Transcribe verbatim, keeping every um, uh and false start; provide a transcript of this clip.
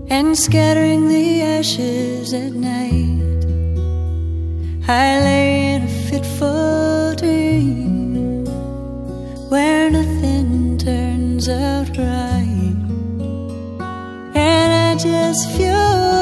and scattering the ashes at night. I lay in a fitful dream where nothing turns out right, and I just feel